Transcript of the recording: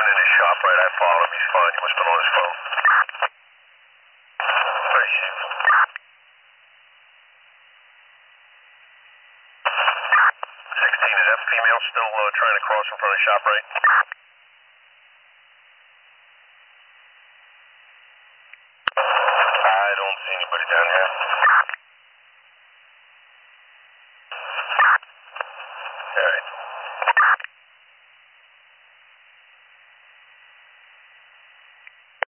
in his shop, right? I followed him. He's fine. He must have been on his phone. Very safe. 16, is that female still trying to cross in front of shop, right? I don't see anybody down here. All right.